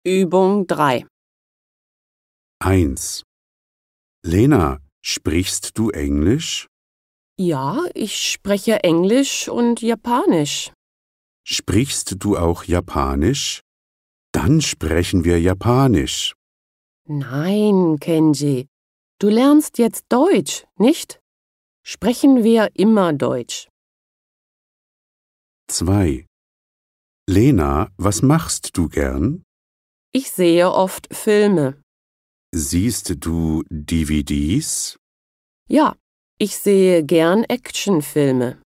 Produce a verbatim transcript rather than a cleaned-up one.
Übung drei. eins. Lena, sprichst du Englisch? Ja, ich spreche Englisch und Japanisch. Sprichst du auch Japanisch? Dann sprechen wir Japanisch. Nein, Kenji, du lernst jetzt Deutsch, nicht? Sprechen wir immer Deutsch. zwei. Lena, was machst du gern? Ich sehe oft Filme. Siehst du D V Ds? Ja, ich sehe gern Actionfilme.